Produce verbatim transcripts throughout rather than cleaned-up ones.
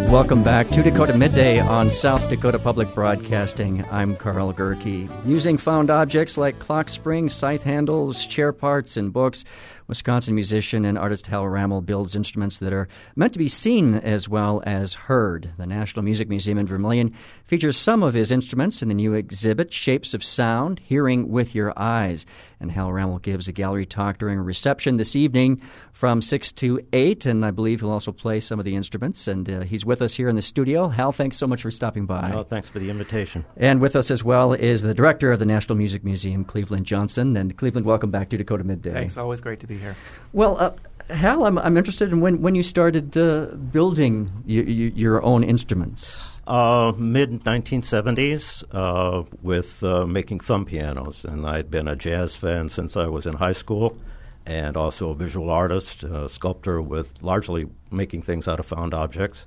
Welcome back to Dakota Midday on South Dakota Public Broadcasting. I'm Carl Gerke. Using found objects like clock springs, scythe handles, chair parts, and books, Wisconsin musician and artist Hal Rammel builds instruments that are meant to be seen as well as heard. The National Music Museum in Vermilion features some of his instruments in the new exhibit, Shapes of Sound, Hearing with Your Eyes. And Hal Rammel gives a gallery talk during a reception this evening from six to eight, and I believe he'll also play some of the instruments. And uh, he's with us here in the studio. Hal, thanks so much for stopping by. Oh, thanks for the invitation. And with us as well is the director of the National Music Museum, Cleveland Johnson. And Cleveland, welcome back to Dakota Midday. Thanks. Always great to be here. Well, uh, Hal, I'm, I'm interested in when, when you started uh, building y- y- your own instruments. Uh, mid nineteen seventies uh, with uh, making thumb pianos. And I'd been a jazz fan since I was in high school, and also a visual artist, a sculptor with largely making things out of found objects.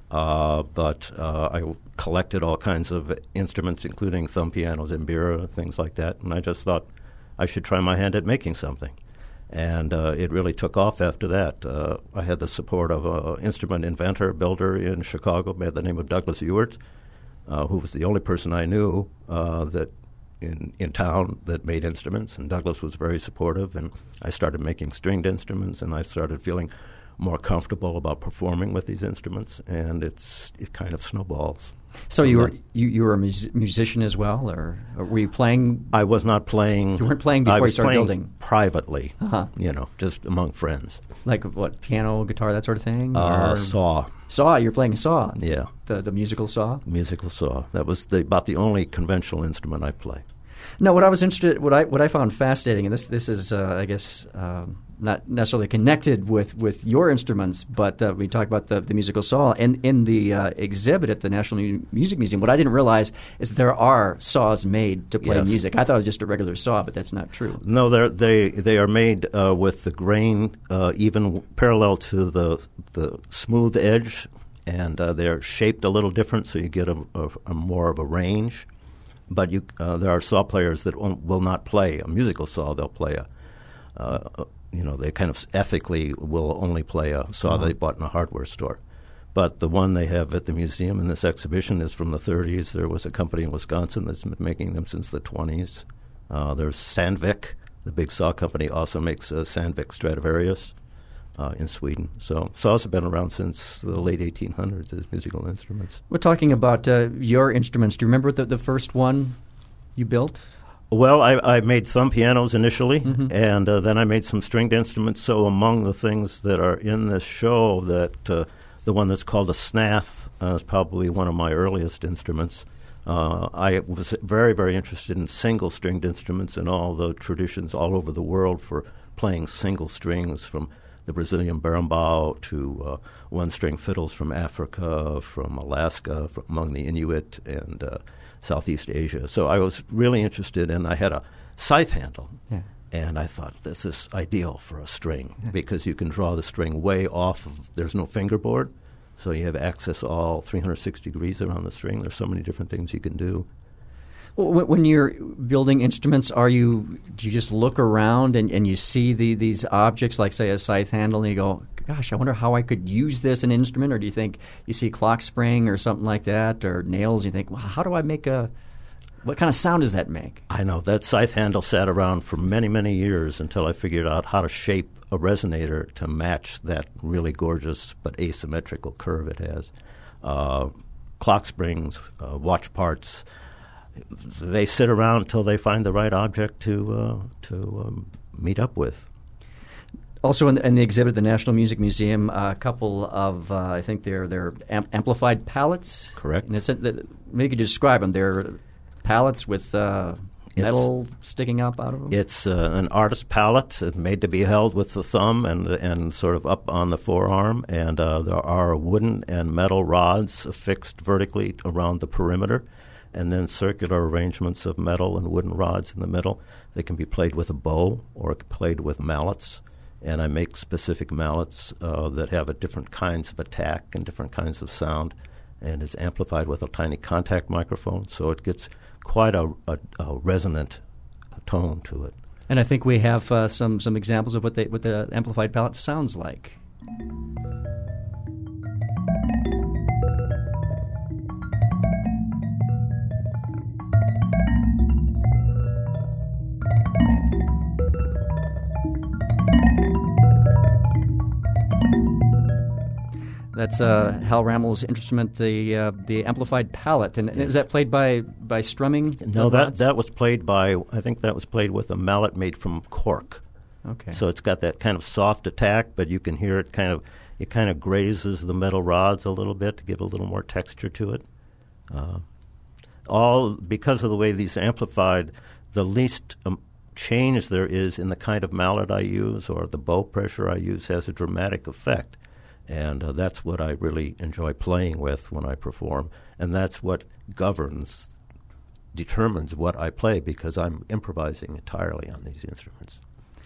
Uh, but uh, I collected all kinds of instruments, including thumb pianos, mbira, things like that. And I just thought I should try my hand at making something. And uh, it really took off after that. Uh, I had the support of an instrument inventor, builder in Chicago by the name of Douglas Ewart, uh, who was the only person I knew uh, that in, in town that made instruments. And Douglas was very supportive. And I started making stringed instruments, and I started feeling more comfortable about performing with these instruments. And it's it kind of snowballs. So you were you, you were a mus- musician as well, or, or were you playing? I was not playing. You weren't playing before I was you started playing building? Privately, uh-huh. you know, just among friends. Like what, piano, guitar, that sort of thing? Uh, or saw. Saw, you're playing a saw? Yeah. The the musical saw? Musical saw. That was the, about the only conventional instrument I play. No, what I was interested, what I what I found fascinating, and this this is, uh, I guess, um, not necessarily connected with, with your instruments, but uh, we talked about the, the musical saw. And in the uh, exhibit at the National Mu- Music Museum, what I didn't realize is that there are saws made to play Yes. music. I thought it was just a regular saw, but that's not true. No, they're, they they are made uh, with the grain uh, even parallel to the the smooth edge, and uh, they're shaped a little different, so you get a, a, a more of a range. But you, uh, there are saw players that won't, will not play a musical saw. They'll play a, uh, a, you know, they kind of ethically will only play a saw uh-huh. they bought in a hardware store. But the one they have at the museum in this exhibition is from the thirties. There was a company in Wisconsin that's been making them since the twenties. Uh, there's Sandvik, the big saw company, also makes a Sandvik Stradivarius uh, in Sweden. So saws have been around since the late eighteen hundreds as musical instruments. We're talking about uh, your instruments. Do you remember the, the first one you built? Well, I, I made thumb pianos initially, mm-hmm. and uh, then I made some stringed instruments. So among the things that are in this show, that uh, the one that's called a snath uh, is probably one of my earliest instruments. Uh, I was very, very interested in single-stringed instruments and all the traditions all over the world for playing single strings, from the Brazilian berimbau to uh, one-string fiddles from Africa, from Alaska, from among the Inuit, and uh, Southeast Asia. So I was really interested, and I had a scythe handle. Yeah. And I thought, this is ideal for a string, yeah. because you can draw the string way off of, there's no fingerboard, so you have access all three hundred sixty degrees around the string. There's so many different things you can do. Well, when you're building instruments, are you do you just look around and, and you see the, these objects, like, say, a scythe handle, and you go, gosh, I wonder how I could use this in an instrument? Or do you think you see clock spring or something like that, or nails, and you think, well, how do I make a – what kind of sound does that make? I know. That scythe handle sat around for many, many years until I figured out how to shape a resonator to match that really gorgeous but asymmetrical curve it has. Uh, clock springs, uh, watch parts – they sit around until they find the right object to uh, to um, meet up with. Also in the, in the exhibit at the National Music Museum, uh, a couple of, uh, I think they're, they're am- amplified pallets. Correct. And it's, maybe you could describe them. They're pallets with uh, metal it's, sticking up out of them? It's uh, an artist pallet. It's made to be held with the thumb and and sort of up on the forearm. And uh, there are wooden and metal rods affixed vertically around the perimeter, and then circular arrangements of metal and wooden rods in the middle. They can be played with a bow or played with mallets. And I make specific mallets uh, that have a different kinds of attack and different kinds of sound, and it's amplified with a tiny contact microphone, so it gets quite a, a, a resonant tone to it. And I think we have uh, some some examples of what they what the amplified palette sounds like. That's uh, Hal Rammel's instrument, the uh, the amplified palette. And yes. Is that played by, by strumming? No, that, that was played by, I think that was played with a mallet made from cork. Okay. So it's got that kind of soft attack, but you can hear it kind of, it kind of grazes the metal rods a little bit to give a little more texture to it. Uh, all because of the way these are amplified, the least um, change there is in the kind of mallet I use or the bow pressure I use has a dramatic effect. And uh, that's what I really enjoy playing with when I perform. And that's what governs, determines what I play, because I'm improvising entirely on these instruments.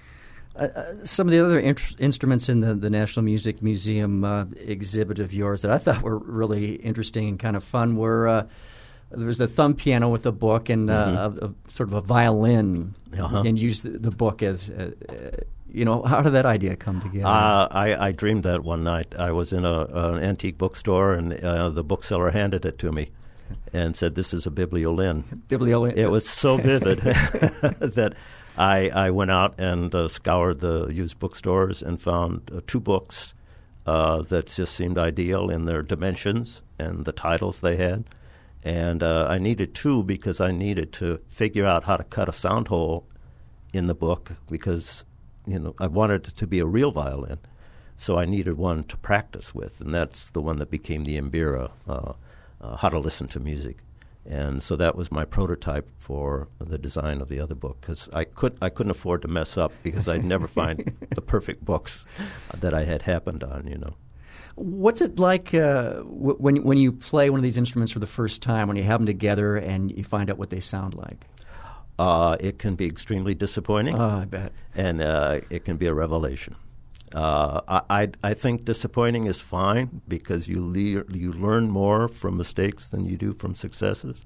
Uh, some of the other in- instruments in the, the National Music Museum uh, exhibit of yours that I thought were really interesting and kind of fun were uh, there was the thumb piano with a book and uh, mm-hmm. a, a, sort of a violin, uh-huh. and used the, the book as, uh, uh, you know, how did that idea come together? Uh, I, I dreamed that one night. I was in a, an antique bookstore, and uh, the bookseller handed it to me and said, "This is a bibliolin." Bibliolin. It was so vivid that I, I went out and uh, scoured the used bookstores and found uh, two books uh, that just seemed ideal in their dimensions and the titles they had. And uh, I needed two because I needed to figure out how to cut a sound hole in the book, because you know I wanted it to be a real violin. So I needed one to practice with, and that's the one that became the Mbira, uh, uh, How to Listen to Music. And so that was my prototype for the design of the other book, because I could I couldn't afford to mess up, because I'd never find the perfect books that I had happened on, you know. What's it like uh, w- when when you play one of these instruments for the first time, when you have them together and you find out what they sound like? Uh, it can be extremely disappointing. Oh, I bet. And uh, it can be a revelation. Uh, I, I I think disappointing is fine, because you le- you learn more from mistakes than you do from successes,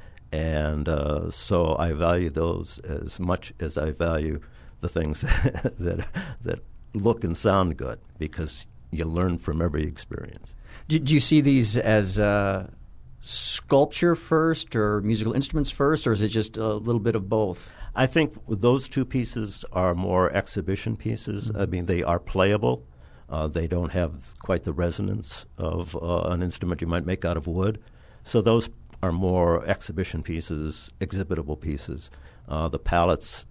and uh, so I value those as much as I value the things that that look and sound good, because you learn from every experience. Do, do you see these as uh, sculpture first, or musical instruments first, or is it just a little bit of both? I think those two pieces are more exhibition pieces. Mm-hmm. I mean, they are playable. Uh, they don't have quite the resonance of uh, an instrument you might make out of wood. So those are more exhibition pieces, exhibitable pieces. Uh, the palettes,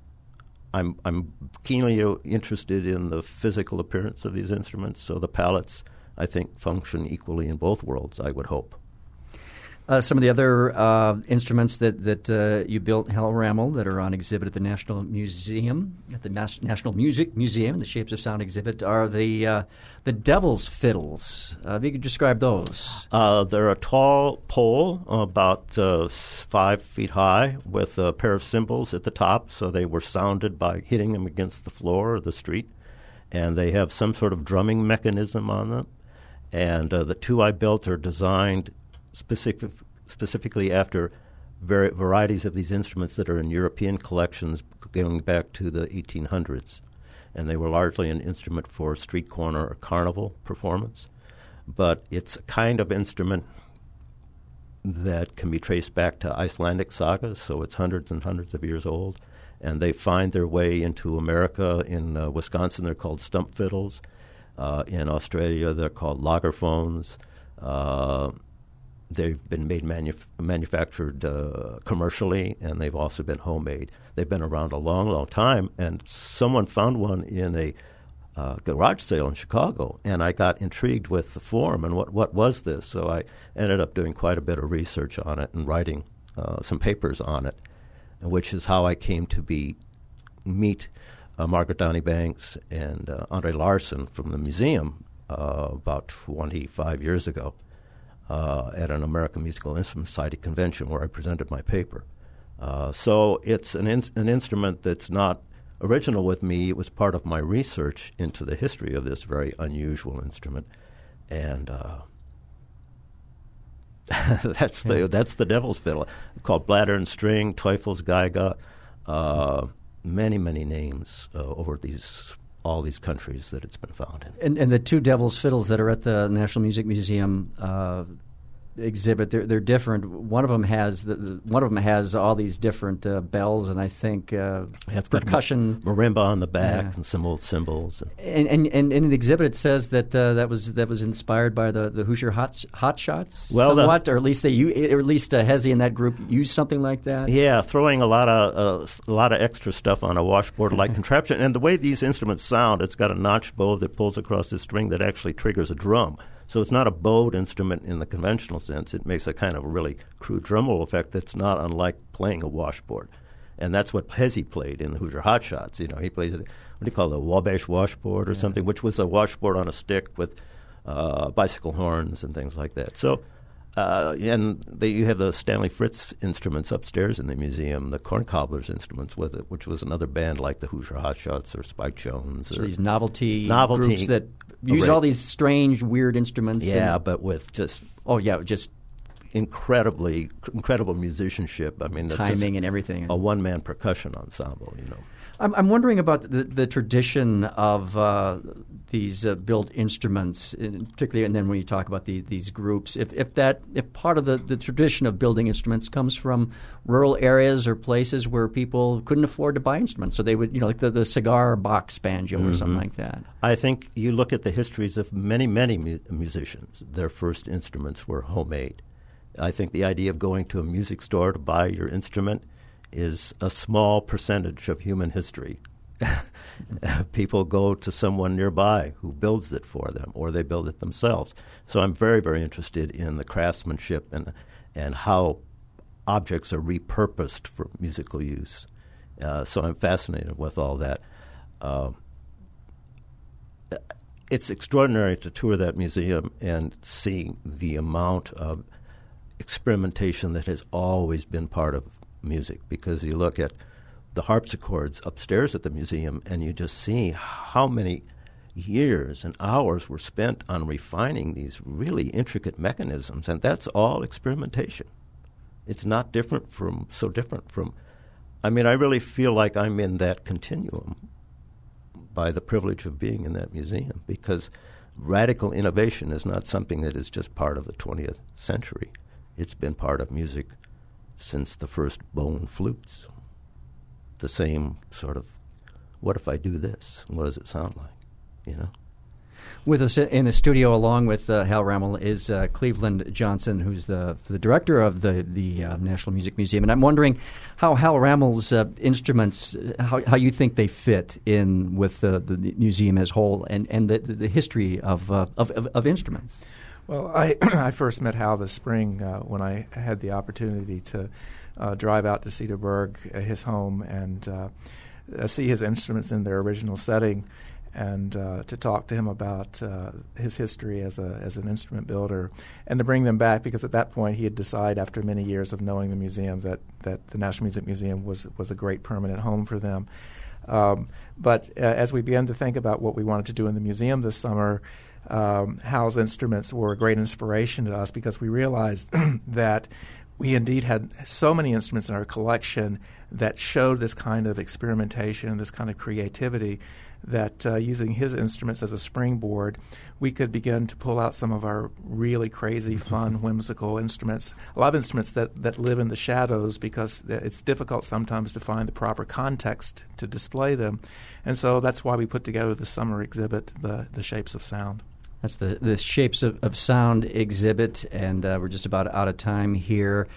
I'm I'm keenly interested in the physical appearance of these instruments. So the palettes, I think, function equally in both worlds, I would hope. Uh, some of the other uh, instruments that that uh, you built, Hal Rammel, that are on exhibit at the National Museum, at the Nas- National Music Museum, the Shapes of Sound exhibit, are the uh, the Devil's Fiddles. Uh, if you could describe those. Uh, they're a tall pole, about uh, five feet high, with a pair of cymbals at the top, so they were sounded by hitting them against the floor or the street. And they have some sort of drumming mechanism on them. And uh, the two I built are designed Specific, specifically after var- varieties of these instruments that are in European collections going back to the eighteen hundreds. And they were largely an instrument for street corner or carnival performance. But it's a kind of instrument that can be traced back to Icelandic sagas, so it's hundreds and hundreds of years old. And they find their way into America. In uh, Wisconsin, they're called stump fiddles. Uh, in Australia, they're called lagerphones. Uh, They've been made manuf- manufactured uh, commercially, and they've also been homemade. They've been around a long, long time, and someone found one in a uh, garage sale in Chicago, and I got intrigued with the form and what, what was this. So I ended up doing quite a bit of research on it and writing uh, some papers on it, which is how I came to be meet uh, Margaret Downey Banks and uh, Andre Larson from the museum uh, about twenty-five years ago. Uh, at an American Musical Instruments Society convention where I presented my paper. Uh, so it's an, in- an instrument that's not original with me. It was part of my research into the history of this very unusual instrument. And uh, that's the yeah. that's the Devil's Fiddle, called bladder and string, Teufelsgeige, uh, many, many names uh, over these all these countries that it's been found in. And, and the two Devil's Fiddles that are at the National Music Museum, uh, exhibit, they're they're different. One of them has the, the one of them has all these different uh, bells, and I think uh, it's percussion, marimba on the back, yeah. and some old cymbals. And, and and in the exhibit, it says that uh, that was that was inspired by the, the Hoosier Hot Hot Shots, well, somewhat, the, or at least they, or at least uh, Hezi and that group used something like that. Yeah, throwing a lot of uh, a lot of extra stuff on a washboard-like contraption, and the way these instruments sound, it's got a notched bow that pulls across the string that actually triggers a drum. So it's not a bowed instrument in the conventional sense. It makes a kind of a really crude drum roll effect that's not unlike playing a washboard. And that's what Hezi played in the Hoosier Hot Shots. You know, he plays, what do you call it, a Wabash washboard or yeah. something, which was a washboard on a stick with uh, bicycle horns and things like that. So, uh, and they, you have the Stanley Fritz instruments upstairs in the museum, the Corn Cobblers instruments with it, which was another band like the Hoosier Hot Shots or Spike Jones. So or these novelty, novelty groups that use right. all these strange, weird instruments. Yeah, and, but with just oh yeah, just incredibly incredible musicianship. I mean, timing and everything. A one-man percussion ensemble, you know. I'm, I'm wondering about the, the tradition of uh, these uh, built instruments, in particularly, and then when you talk about the, these groups, if, if that if part of the, the tradition of building instruments comes from rural areas or places where people couldn't afford to buy instruments, so they would, you know, like the, the cigar box banjo mm-hmm. or something like that. I think you look at the histories of many, many mu- musicians. Their first instruments were homemade. I think the idea of going to a music store to buy your instrument is a small percentage of human history. People go to someone nearby who builds it for them, or they build it themselves. So I'm very, very interested in the craftsmanship and and how objects are repurposed for musical use. Uh, so I'm fascinated with all that. Uh, it's extraordinary to tour that museum and see the amount of experimentation that has always been part of music, because you look at the harpsichords upstairs at the museum and you just see how many years and hours were spent on refining these really intricate mechanisms, and that's all experimentation. It's not different from, so different from, I mean, I really feel like I'm in that continuum by the privilege of being in that museum, because radical innovation is not something that is just part of the twentieth century. It's been part of music since the first bone flutes. The same sort of, what if I do this? What does it sound like? You know? With us in the studio, along with uh, Hal Rammel, is uh, Cleveland Johnson, who's the the director of the the uh, National Music Museum. And I'm wondering how Hal Rammel's uh, instruments, how how you think they fit in with the, the museum as a whole, and and the the history of uh, of, of of instruments. Well, I I first met Hal this spring uh, when I had the opportunity to uh, drive out to Cedarburg, uh, his home, and uh, uh, see his instruments in their original setting, and uh, to talk to him about uh, his history as a as an instrument builder, and to bring them back, because at that point he had decided, after many years of knowing the museum, that, that the National Music Museum was was a great permanent home for them. Um, but uh, as we began to think about what we wanted to do in the museum this summer, Um, Hal's instruments were a great inspiration to us, because we realized that we indeed had so many instruments in our collection that showed this kind of experimentation, this kind of creativity, that uh, using his instruments as a springboard, we could begin to pull out some of our really crazy, fun, whimsical instruments. A lot of instruments that, that live in the shadows, because it's difficult sometimes to find the proper context to display them. And so that's why we put together the summer exhibit, the, the Shapes of Sound. That's the, the Shapes of, of Sound exhibit, and uh, we're just about out of time here.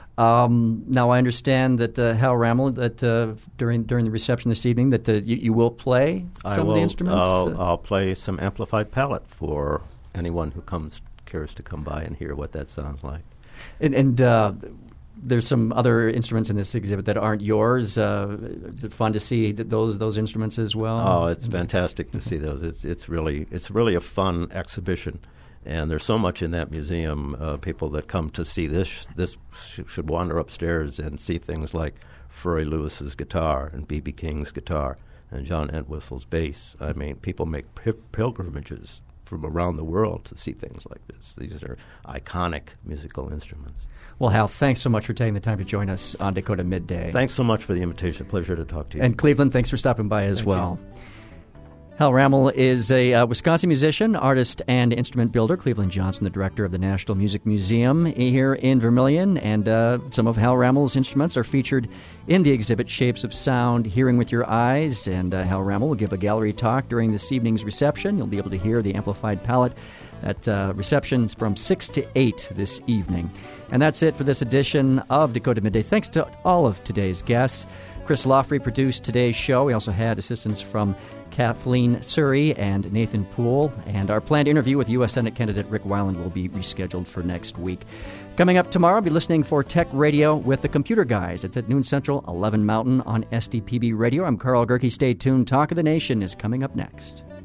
Um, now, I understand that uh, Hal Rammel, that uh, during during the reception this evening, that uh, you, you will play some I will, of the instruments. I'll, uh, I'll play some amplified palette for anyone who comes cares to come by and hear what that sounds like. And, and uh, there's some other instruments in this exhibit that aren't yours. Uh, is it fun to see that those those instruments as well? Oh, it's fantastic to see those. It's it's really it's really a fun exhibition, and there's so much in that museum. Uh, people that come to see this this sh- should wander upstairs and see things like Furry Lewis's guitar and B B King's guitar and John Entwistle's bass. I mean, people make p- pilgrimages from around the world to see things like this. These are iconic musical instruments. Well, Hal, thanks so much for taking the time to join us on Dakota Midday. Thanks so much for the invitation. Pleasure to talk to you. And Cleveland, thanks for stopping by as Thank well. you. Hal Rammel is a uh, Wisconsin musician, artist, and instrument builder. Cleveland Johnson, the director of the National Music Museum here in Vermilion. And uh, some of Hal Rammel's instruments are featured in the exhibit Shapes of Sound, Hearing with Your Eyes. And uh, Hal Rammel will give a gallery talk during this evening's reception. You'll be able to hear the amplified palette at uh, receptions from six to eight this evening. And that's it for this edition of Dakota Midday. Thanks to all of today's guests. Chris Lawfrey produced today's show. We also had assistance from Kathleen Surrey and Nathan Poole. And our planned interview with U S Senate candidate Rick Weiland will be rescheduled for next week. Coming up tomorrow, I'll be listening for Tech Radio with the Computer Guys. It's at noon Central, eleven Mountain on S D P B Radio. I'm Carl Gerke. Stay tuned. Talk of the Nation is coming up next.